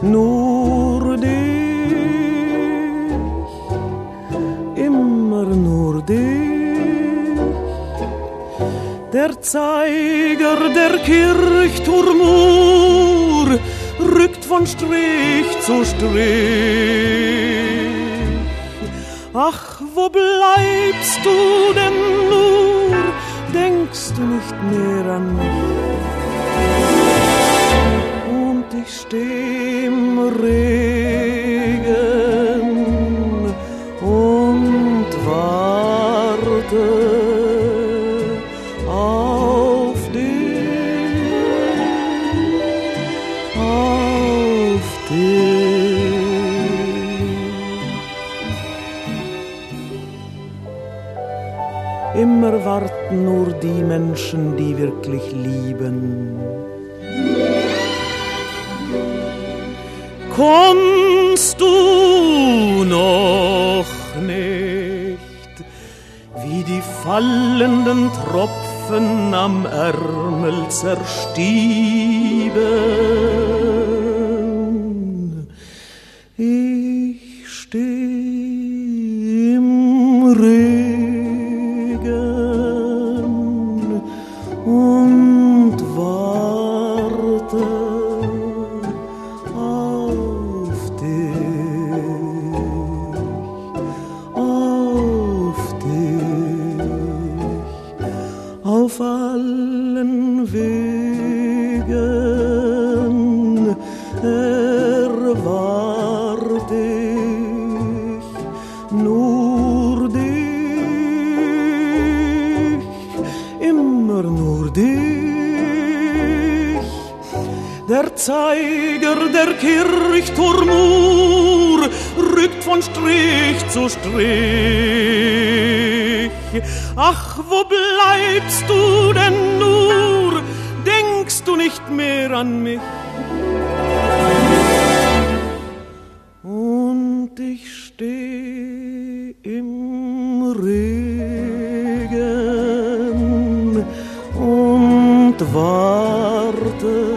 nur dich, immer nur dich. Der Zeiger der Kirchturmuhr rückt von Strich zu Strich. Ach, wo bleibst du denn nur? Denkst du nicht mehr an mich? Und ich steh im Regen und warte auf dich, auf dich. Immer warten nur die Menschen, die wirklich lieben. Kommst du noch nicht, wie die fallenden Tropfen am Ärmel zerstieben? Ich steh im Regen und warte auf dich, auf allen Wegen erwarte ich nur dich, immer nur dich. Der Zeiger der Kirchturmuhr rückt von Strich zu Strich. Ach, wo bleibst du denn nur? Denkst du nicht mehr an mich? Und ich steh im Regen und warte